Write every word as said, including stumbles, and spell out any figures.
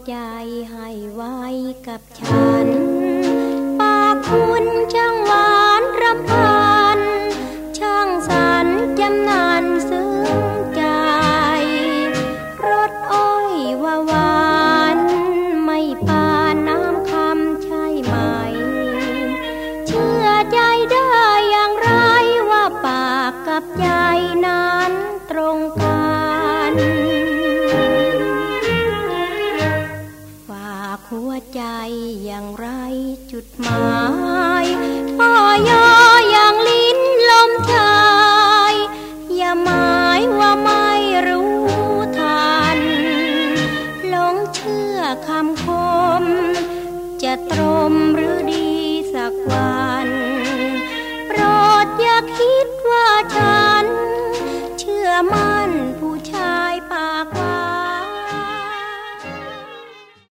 ใจให้ไว้กับฉันปากคุณช่างหวานรำพันช่างสรรจำนานซึ้งใจรสอ้อยว่าหวานไม่ปานน้ำคำใช่ไหมเชื่อใจได้อย่างไรว่าปากกับใจนั้นตรงกันฝากหัวใจอย่างไรจุดหมายพ่อยออย่างลิ้นลมชายอย่าหมายว่าไม่รู้ทันหลงเชื่อคำคมจะตร